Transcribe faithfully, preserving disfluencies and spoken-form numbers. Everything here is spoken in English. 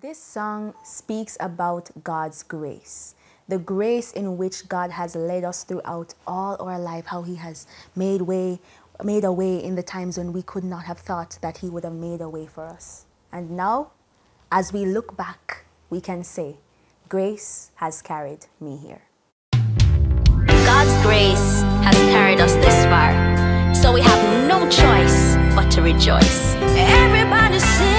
This song speaks about God's grace, the grace in which God has led us throughout all our life, how He has made way, made a way in the times when we could not have thought that He would have made a way for us. And now, as we look back, we can say, grace has carried me here. God's grace has carried us this far, so we have no choice but to rejoice. Everybody sing.